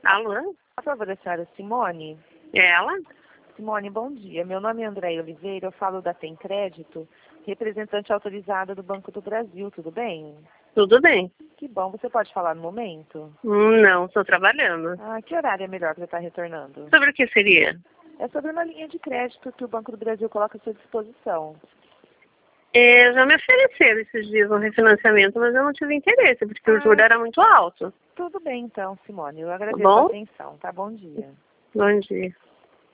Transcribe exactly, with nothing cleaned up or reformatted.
Alô? Por favor, a senhora Simone? É ela? Simone, bom dia. Meu nome é Andréia Oliveira, eu falo da Tem Crédito, representante autorizada do Banco do Brasil, tudo bem? Tudo bem. Que bom, você pode falar no momento? Hum, Não, estou trabalhando. Ah, que horário é melhor para você estar retornando? Sobre o que seria? É sobre uma linha de crédito que o Banco do Brasil coloca à sua disposição. É, já me ofereceram esses dias um refinanciamento, mas eu não tive interesse, porque o juro Ah, era muito alto. tudo bem então, Simone. Eu Tá agradeço a bom? atenção, tá? Bom dia. Bom dia.